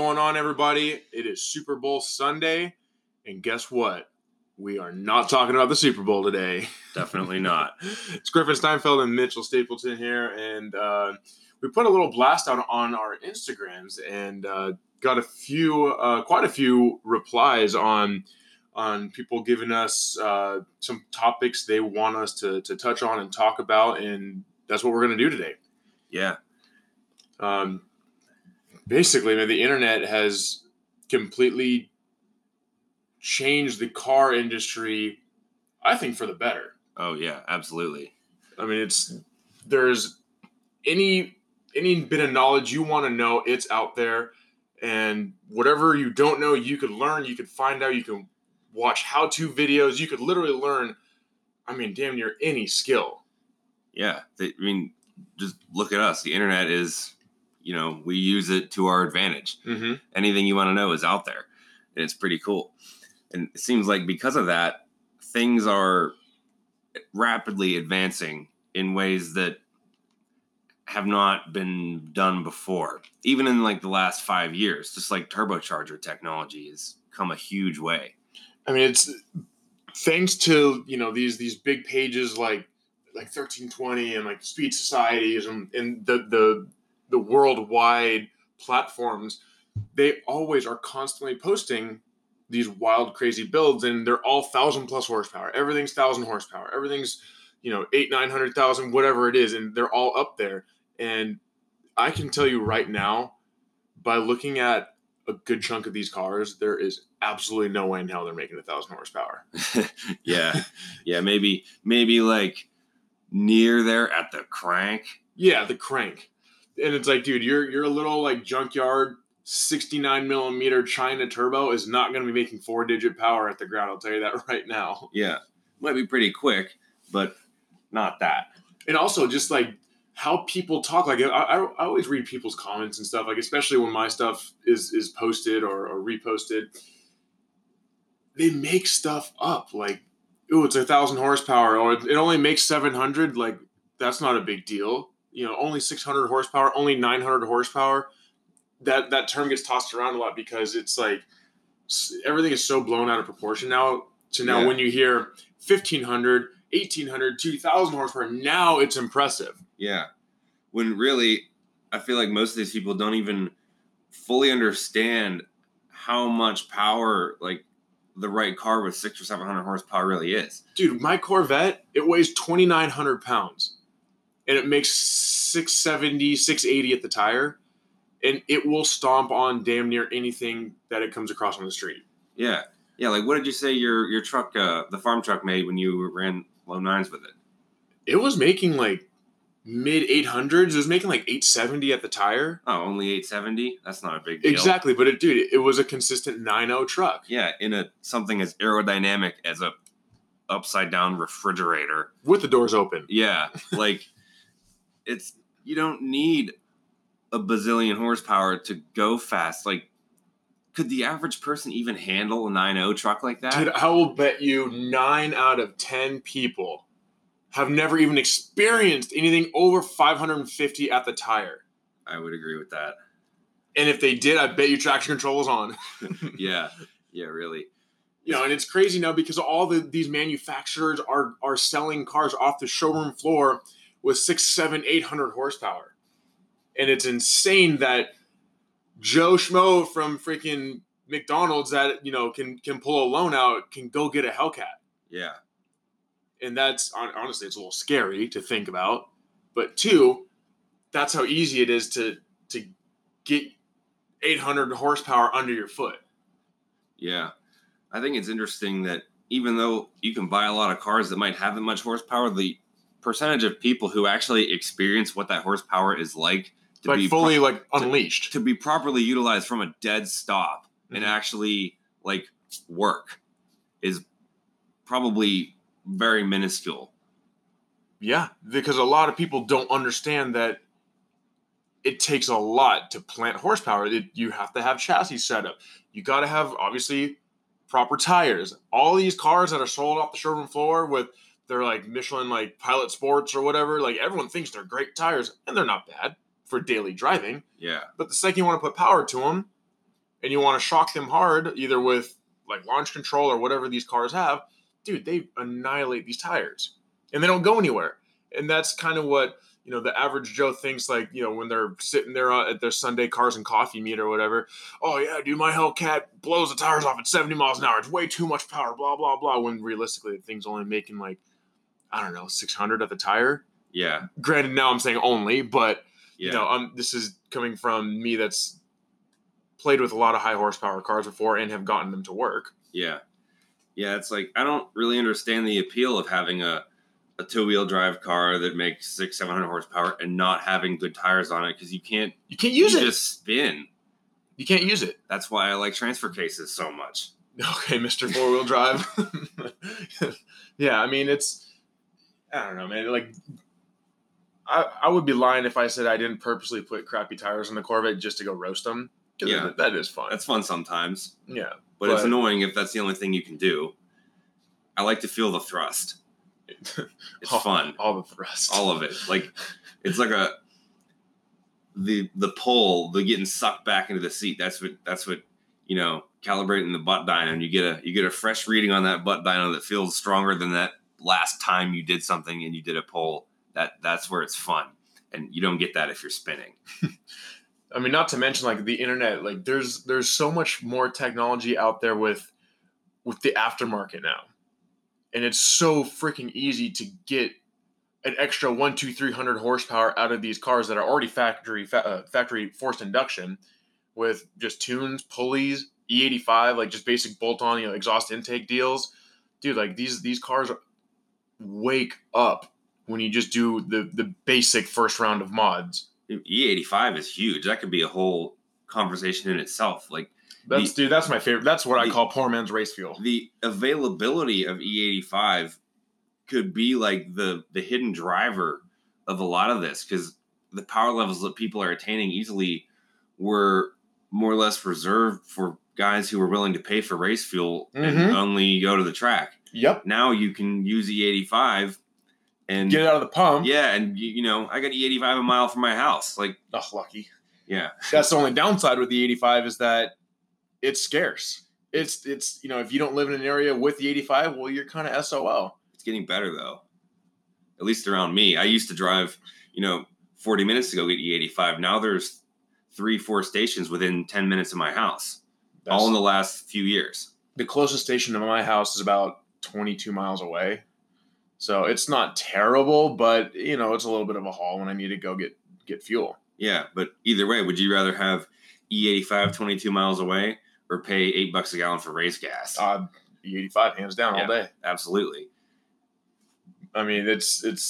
going on, everybody? It is Super Bowl Sunday, and guess what? We are not talking about the Super Bowl today. Definitely not. It's Griffin Steinfeld and Mitchell Stapleton here, and we put a little blast out on our Instagrams and got quite a few replies on people giving us some topics they want us to touch on and talk about, and that's what we're going to do today. Yeah. Basically, man, the internet has completely changed the car industry, I think, for the better. Oh, yeah, absolutely. I mean, there's any bit of knowledge you want to know, it's out there. And whatever you don't know, you could learn, you could find out, you can watch how-to videos, you could literally learn, damn near any skill. Yeah. Just look at us. The internet is, we use it to our advantage. Mm-hmm. Anything you want to know is out there, and it's pretty cool. And it seems like because of that, things are rapidly advancing in ways that have not been done before. Even in like the last 5 years, just like turbocharger technology has come a huge way. I mean, it's thanks to, these big pages like 1320 and like Speed Societies and the worldwide platforms, they always are constantly posting these wild, crazy builds, and they're all 1,000+ horsepower. Everything's 1,000 horsepower. Everything's 800,000-900,000, whatever it is, and they're all up there. And I can tell you right now, by looking at a good chunk of these cars, there is absolutely no way in hell they're making 1,000 horsepower. Yeah, maybe like near there at the crank. Yeah, the crank. And it's like, dude, you're a little like junkyard 69 millimeter China turbo is not going to be making 4-digit power at the ground. I'll tell you that right now. Yeah, might be pretty quick, but not that. And also just like how people talk. Like I always read people's comments and stuff. Like especially when my stuff is posted or reposted, they make stuff up. Like, ooh, it's 1,000 horsepower, or it only makes 700. Like that's not a big deal. Only 600 horsepower, only 900 horsepower. That term gets tossed around a lot because it's like everything is so blown out of proportion now. So now when you hear 1,500, 1,800, 2,000 horsepower, now it's impressive. Yeah. When really, I feel like most of these people don't even fully understand how much power, like, the right car with 600 or 700 horsepower really is. Dude, my Corvette, it weighs 2,900 pounds. And it makes 670, 680 at the tire. And it will stomp on damn near anything that it comes across on the street. Yeah. Yeah, like what did you say your truck, the farm truck made when you ran low nines with it? It was making like mid 800s. It was making like 870 at the tire. Oh, only 870? That's not a big deal. Exactly, but it was a consistent 9.0 truck. Yeah, in something as aerodynamic as a upside down refrigerator. With the doors open. Yeah, like you don't need a bazillion horsepower to go fast. Like, could the average person even handle a 9.0 truck like that? Dude, I will bet you 9 out of 10 people have never even experienced anything over 550 at the tire. I would agree with that. And if they did, I bet you traction control is on. Yeah, really. And it's crazy now because all these manufacturers are selling cars off the showroom floor with 600, 700, 800 horsepower. And it's insane that Joe Schmo from freaking McDonald's that, can pull a loan out can go get a Hellcat. Yeah. And that's, honestly, it's a little scary to think about. But two, that's how easy it is to get 800 horsepower under your foot. Yeah. I think it's interesting that even though you can buy a lot of cars that might have that much horsepower, the percentage of people who actually experience what that horsepower is like to like be fully unleashed, to be properly utilized from a dead stop and actually like work is probably very minuscule. Yeah, because a lot of people don't understand that it takes a lot to plant horsepower. You have to have chassis setup. You got to have, obviously, proper tires. All these cars that are sold off the showroom floor with their like Michelin like Pilot Sports or whatever, like everyone thinks they're great tires, and they're not bad for daily driving. Yeah. But the second you want to put power to them, and you want to shock them hard, either with like launch control or whatever these cars have, dude, they annihilate these tires and they don't go anywhere. And that's kind of what, the average Joe thinks, like, when they're sitting there at their Sunday cars and coffee meet or whatever. Oh, yeah, dude, my Hellcat blows the tires off at 70 miles an hour. It's way too much power, blah, blah, blah. When realistically, the thing's only making like, I don't know, 600 at the tire. Yeah. Granted, now I'm saying only, but, Yeah. this is coming from me that's played with a lot of high horsepower cars before and have gotten them to work. Yeah. Yeah, it's like I don't really understand the appeal of having a two-wheel drive car that makes 600-700 horsepower and not having good tires on it, because you can't use it. Just spin. You can't use it. That's why I like transfer cases so much. Okay, Mr. Four-Wheel Drive. Yeah, I mean, I don't know, man. Like, I would be lying if I said I didn't purposely put crappy tires on the Corvette just to go roast them. Yeah, that is fun. That's fun sometimes. Yeah, but it's annoying if that's the only thing you can do. I like to feel the thrust. It's fun. All the thrust. All of it. Like, it's like the pull, the getting sucked back into the seat. That's what calibrating the butt dyno, and you get a fresh reading on that butt dyno that feels stronger than that last time you did something and you did a pull. That's where it's fun. And you don't get that if you're spinning. I mean, not to mention like the internet, like there's so much more technology out there with the aftermarket now. And it's so freaking easy to get an extra 300 horsepower out of these cars that are already factory forced induction, with just tunes, pulleys, E85, like just basic bolt-on, exhaust intake deals. Dude, like these cars wake up when you just do the basic first round of mods. E85 is huge. That could be a whole conversation in itself. Like, that's my favorite. That's what I call poor man's race fuel. The availability of E85 could be like the hidden driver of a lot of this, because the power levels that people are attaining easily were more or less reserved for guys who were willing to pay for race fuel and only go to the track. Yep. Now you can use E85 and get it out of the pump. Yeah, and I got E85 a mile from my house. Like, lucky. Yeah. That's the only downside with the 85 is that it's scarce. It's if you don't live in an area with the 85, well, you're kind of SOL. It's getting better though. At least around me. I used to drive, 40 minutes to go get E85. Now there's 3-4 stations within 10 minutes of my house. All in the last few years. The closest station to my house is about 22 miles away. So it's not terrible, but it's a little bit of a haul when I need to go get fuel. Yeah, but either way, would you rather have E85 22 miles away or pay $8 a gallon for race gas? E85 hands down all day. Absolutely. I mean, it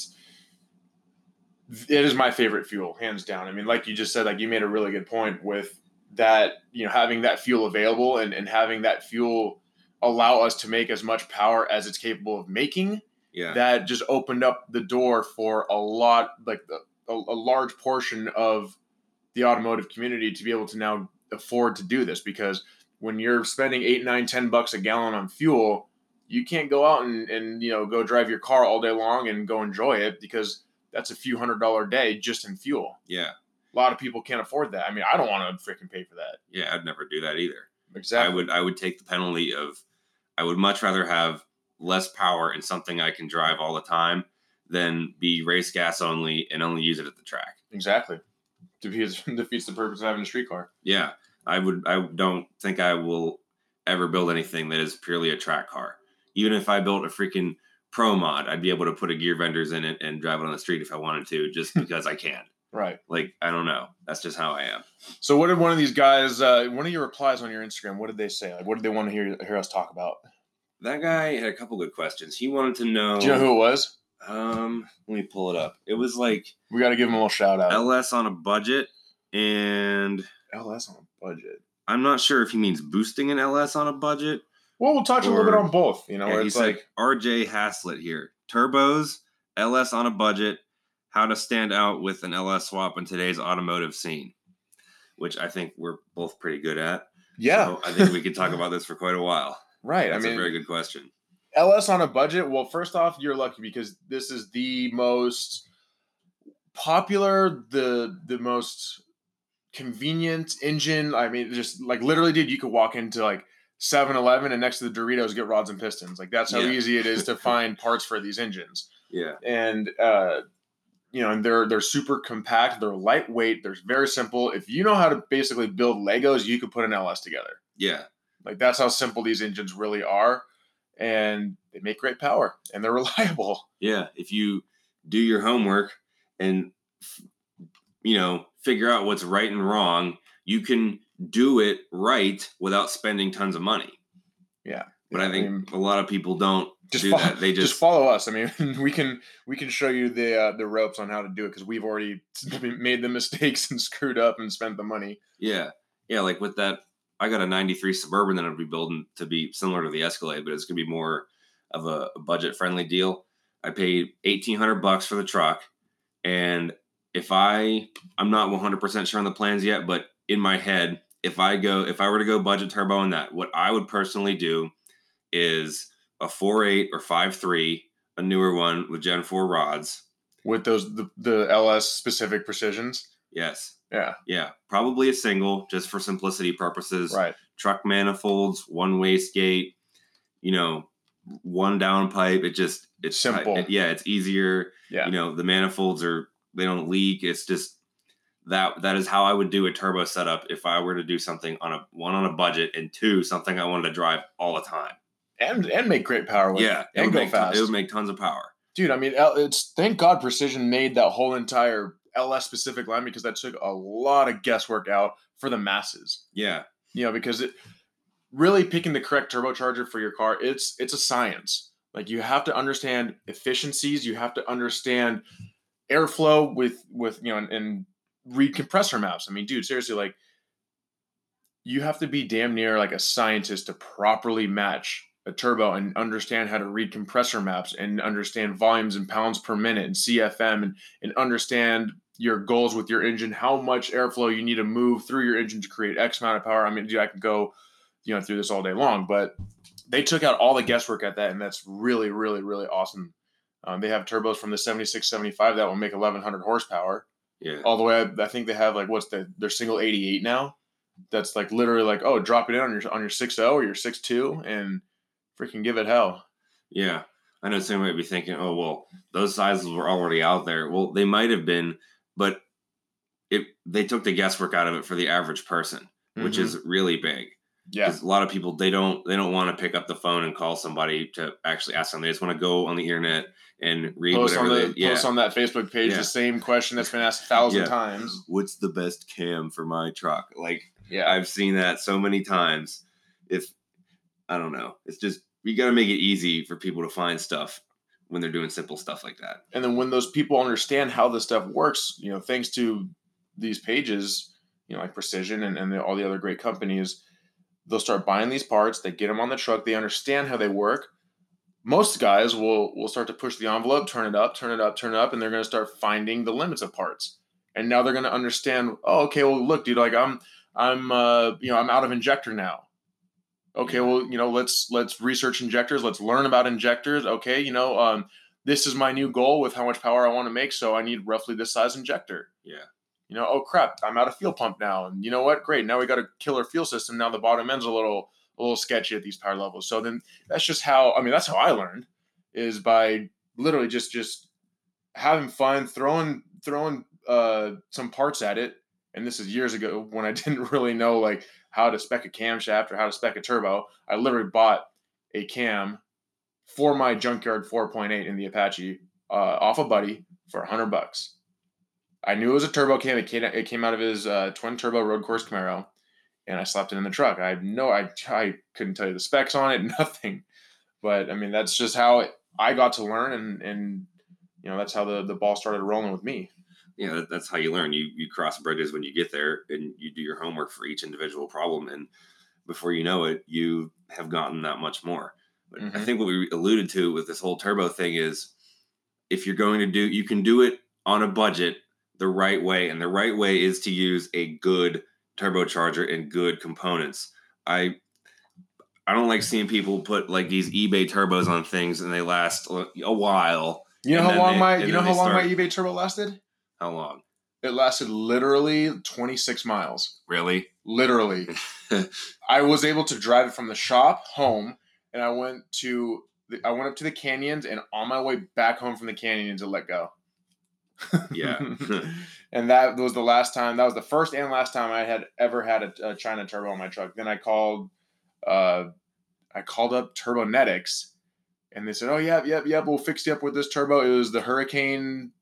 is my favorite fuel, hands down. I mean, like you just said, like you made a really good point with that, having that fuel available and having that fuel allow us to make as much power as it's capable of making. Yeah. That just opened up the door for a lot, like a large portion of the automotive community to be able to now afford to do this, because when you're spending $8, $9, $10 a gallon on fuel, you can't go out and go drive your car all day long and go enjoy it, because that's a few $100 day just in fuel. Yeah. A lot of people can't afford that. I mean, I don't want to freaking pay for that. Yeah, I'd never do that either. Exactly. I would take the penalty of, I would much rather have less power in something I can drive all the time than be race gas only and only use it at the track. Exactly. Defeats the purpose of having a street car. Yeah. I don't think I will ever build anything that is purely a track car. Even if I built a freaking pro mod, I'd be able to put a gear vendors in it and drive it on the street if I wanted to, just because I can. Right. Like, I don't know. That's just how I am. So what did one of these guys, one of your replies on your Instagram, what did they say? Like, what did they want to hear us talk about? That guy had a couple good questions. He wanted to know. Do you know who it was? Let me pull it up. It was like, we got to give him a little shout out. LS on a budget and LS on a budget. I'm not sure if he means boosting an LS on a budget. Well, we'll touch a little bit on both. It's like RJ Haslett here. Turbos, LS on a budget, how to stand out with an LS swap in today's automotive scene, which I think we're both pretty good at. Yeah. So I think we could talk about this for quite a while. Right. That's a very good question. LS on a budget. Well, first off, you're lucky because this is the most popular, the most convenient engine. I mean, just like literally, dude, you could walk into like 7-Eleven and next to the Doritos get rods and pistons. Like that's how easy it is to find parts for these engines. Yeah. And and they're super compact, they're lightweight, they're very simple. If you know how to basically build Legos, you could put an LS together. Yeah. Like that's how simple these engines really are. And they make great power and they're reliable. Yeah. If you do your homework and figure out what's right and wrong, you can do it right without spending tons of money. Yeah. But I think a lot of people don't do that. They just follow us. I mean, we can show you the ropes on how to do it because we've already made the mistakes and screwed up and spent the money. Yeah. Yeah, like with that, I got a 93 Suburban that I'll be building to be similar to the Escalade, but it's going to be more of a budget-friendly deal. I paid $1,800 for the truck, and I'm not 100% sure on the plans yet, but in my head, if I were to go budget turbo on that, what I would personally do is a 4.8 or 5.3, a newer one with Gen 4 rods. With those the LS specific precisions? Yes. Yeah. Yeah. Probably a single, just for simplicity purposes. Right. Truck manifolds, one wastegate, one downpipe. It's simple. It's easier. Yeah. The manifolds they don't leak. It's just that is how I would do a turbo setup if I were to do something on a budget, and two, something I wanted to drive all the time. And make great power with. Yeah. And go fast. It would make tons of power. Dude, I mean, it's thank God Precision made that whole entire LS specific line because that took a lot of guesswork out for the masses. Yeah. Because it really picking the correct turbocharger for your car, it's a science. Like you have to understand efficiencies, you have to understand airflow with and read compressor maps. I mean, dude, seriously, like you have to be damn near like a scientist to properly match a turbo and understand how to read compressor maps and understand volumes and pounds per minute and CFM and understand your goals with your engine, how much airflow you need to move through your engine to create X amount of power. I mean, dude, I could go, through this all day long, but they took out all the guesswork at that. And that's really, really, really awesome. They have turbos from the 76, 75 that will make 1,100 horsepower. Yeah. All the way up, I think they have like, their single 88 now. That's like literally like, oh, drop it in on your 6.0 or your 6.2 and freaking give it hell. Yeah. I know some might be thinking, oh, well, those sizes were already out there. Well, they might have been, but they took the guesswork out of it for the average person, which is really big. Yeah. Because a lot of people, they don't want to pick up the phone and call somebody to actually ask them. They just want to go on the internet and read post on that Facebook page the same question that's been asked 1,000 times. What's the best cam for my truck? Like, I've seen that so many times. I don't know. It's just, you got to make it easy for people to find stuff when they're doing simple stuff like that. And then when those people understand how this stuff works, thanks to these pages, like Precision and all the other great companies, they'll start buying these parts. They get them on the truck. They understand how they work. Most guys will start to push the envelope, turn it up, and they're going to start finding the limits of parts. And now they're going to understand, oh, okay, well, look, dude, like I'm out of injector now. Okay, well, let's research injectors. Let's learn about injectors. Okay, this is my new goal with how much power I want to make, so I need roughly this size injector. Yeah. Oh crap, I'm out of fuel pump now. And you know what? Great. Now we got a killer fuel system. Now the bottom end's a little sketchy at these power levels. So then that's just how I learned, is by literally just having fun, throwing some parts at it. And this is years ago when I didn't really know like how to spec a camshaft or how to spec a turbo. I literally bought a cam for my junkyard 4.8 in the Apache off a buddy for $100. I knew it was a turbo cam. It came out of his twin turbo road course Camaro, and I slapped it in the truck. I couldn't tell you the specs on it, nothing. But I mean, that's just how I got to learn, and that's how the ball started rolling with me. Yeah, that's how you learn. You cross bridges when you get there, and you do your homework for each individual problem, and before you know it, you have gotten that much more. But I think what we alluded to with this whole turbo thing is, if you're going to you can do it on a budget the right way, and the right way is to use a good turbocharger and good components. I don't like seeing people put like these eBay turbos on things and they last a while. You know how long my eBay turbo lasted? How long? It lasted literally 26 miles. Really? Literally. I was able to drive it from the shop home, and I went up to the canyons, and on my way back home from the canyons, it let go. Yeah. And that was the last time. That was the first and last time I had ever had a China turbo on my truck. Then I called up Turbonetics, and they said, "Oh yeah, we'll fix you up with this turbo." It was the Hurricane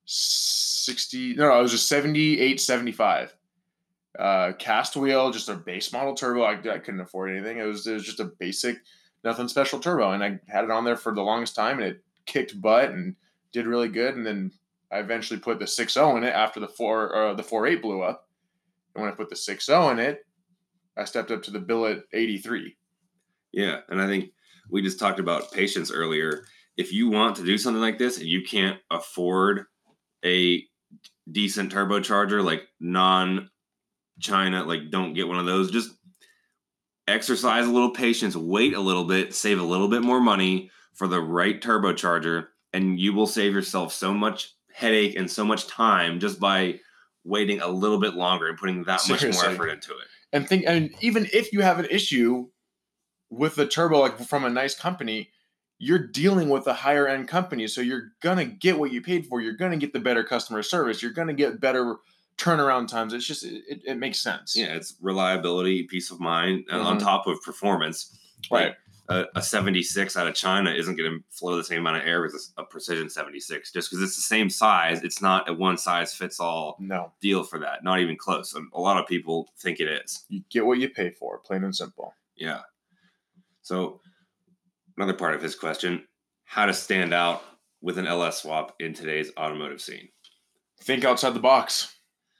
60. No, it was just 7875. Cast wheel, just a base model turbo. I couldn't afford anything. It was just a basic, nothing special turbo, and I had it on there for the longest time, and it kicked butt and did really good. And then I eventually put the 6.0 in it after the 4.8 blew up. And when I put the 6.0 in it, I stepped up to the billet 83. Yeah, and I think we just talked about patience earlier. If you want to do something like this and you can't afford a decent turbocharger, like non-China, like don't get one of those, just exercise a little patience, wait a little bit, save a little bit more money for the right turbocharger, and you will save yourself so much headache and so much time just by waiting a little bit longer and putting that much more effort into it. And even if you have an issue with the turbo, like from a nice company, you're dealing with a higher end company, so you're gonna get what you paid for. You're gonna get the better customer service. You're gonna get better turnaround times. It's just it makes sense. Yeah, it's reliability, peace of mind, on top of performance. Right. A 76 out of China isn't going to flow the same amount of air as a Precision 76 just because it's the same size. It's not a one size fits all deal for that. Not even close. A lot of people think it is. You get what you pay for, plain and simple. Yeah. So another part of his question, how to stand out with an LS swap in today's automotive scene. Think outside the box.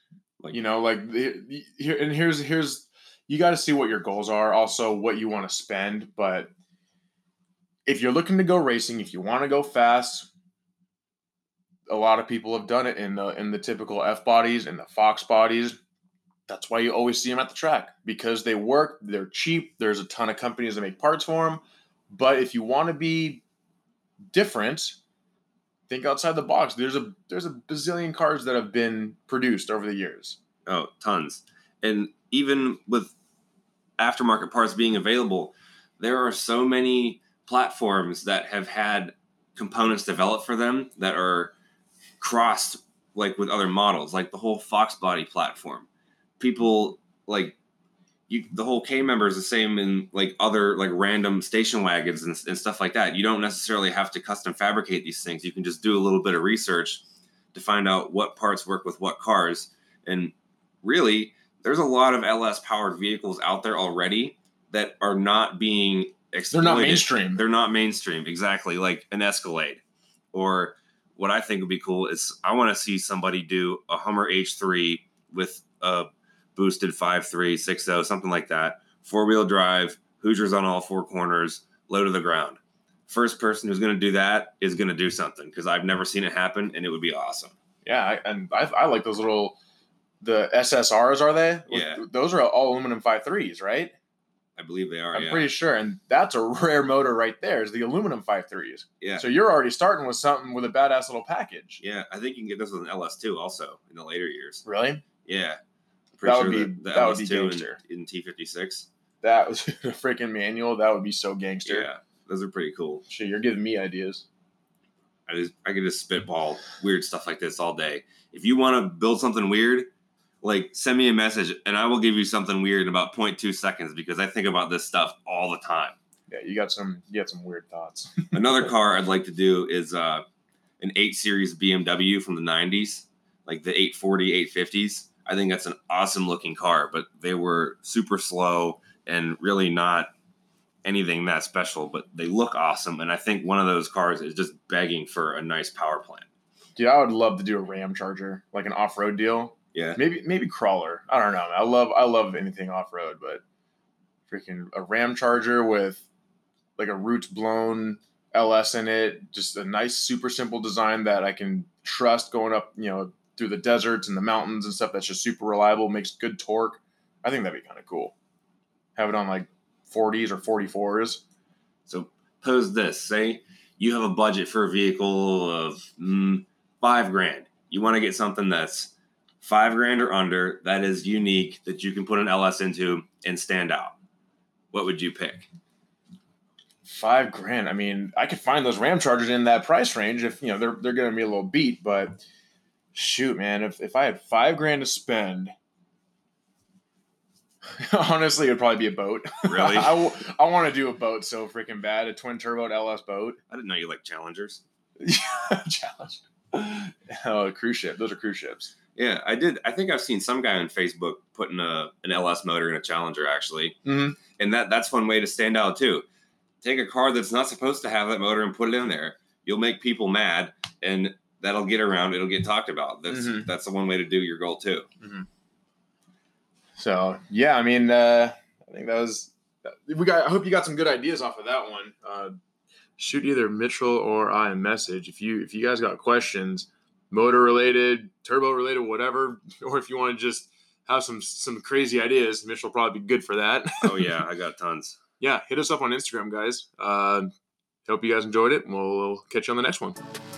Here's you got to see what your goals are, also what you want to spend. But if you're looking to go racing, if you want to go fast, a lot of people have done it in the typical F bodies and the Fox bodies. That's why you always see them at the track, because they work, they're cheap. There's a ton of companies that make parts for them. But if you want to be different, think outside the box. There's a bazillion cars that have been produced over the years. Oh, tons. And even with aftermarket parts being available, there are so many platforms that have had components developed for them that are crossed like with other models, like the whole Fox body platform. People like the whole K member is the same in like other like random station wagons and stuff like that. You don't necessarily have to custom fabricate these things. You can just do a little bit of research to find out what parts work with what cars. And really, there's a lot of LS powered vehicles out there already that are not being exploited. They're not mainstream. They're not mainstream, exactly, like an Escalade. Or what I think would be cool is I want to see somebody do a Hummer H3 with a boosted 5.3, 6.0, something like that. 4-wheel drive, Hoosiers on all four corners, low to the ground. First person who's going to do that is going to do something, because I've never seen it happen, and it would be awesome. Yeah, I like those little, the SSRs, are they? Yeah. Those are all aluminum 5.3s, right? I believe they are, I'm pretty sure, and that's a rare motor right there, is the aluminum 5.3s. Yeah. So you're already starting with something with a badass little package. Yeah, I think you can get this with an LS2 also in the later years. Really? Yeah. That would be gangster. In T56. That was a freaking manual. That would be so gangster. Yeah, those are pretty cool. Shit, you're giving me ideas. I could just spitball weird stuff like this all day. If you want to build something weird, like send me a message and I will give you something weird in about 0.2 seconds, because I think about this stuff all the time. Yeah, you got some weird thoughts. Another car I'd like to do is an 8 Series BMW from the 90s, like the 840, 850s. I think that's an awesome looking car, but they were super slow and really not anything that special, but they look awesome. And I think one of those cars is just begging for a nice power plant. Dude, I would love to do a Ram Charger, like an off-road deal. Yeah. Maybe crawler. I don't know. I love anything off-road, but freaking a Ram Charger with like a roots blown LS in it, just a nice, super simple design that I can trust going up, through the deserts and the mountains and stuff. That's just super reliable, makes good torque. I think that'd be kind of cool. Have it on like 40s or 44s. So pose this, say you have a budget for a vehicle of $5,000. You want to get something that's $5,000 or under, that is unique, that you can put an LS into and stand out. What would you pick? $5,000. I mean, I could find those Ram Chargers in that price range if they're gonna be a little beat, but shoot, man, if I had $5,000 to spend, honestly, it would probably be a boat. Really? I want to do a boat so freaking bad, a twin turbo LS boat. I didn't know you like Challengers. Challenge. Oh, a cruise ship. Those are cruise ships. Yeah, I did. I think I've seen some guy on Facebook putting an LS motor in a Challenger, actually. Mm-hmm. And that's one way to stand out, too. Take a car that's not supposed to have that motor and put it in there. You'll make people mad, and that'll get around. It'll get talked about. That's the one way to do your goal, too. Mm-hmm. So, yeah, I mean, I think that was – I hope you got some good ideas off of that one. Shoot either Mitchell or I a message. If you guys got questions – motor related, turbo related, whatever, or if you want to just have some crazy ideas, Mitch will probably be good for that. Oh yeah, I got tons. Yeah, hit us up on Instagram, guys. Hope you guys enjoyed it, and we'll catch you on the next one.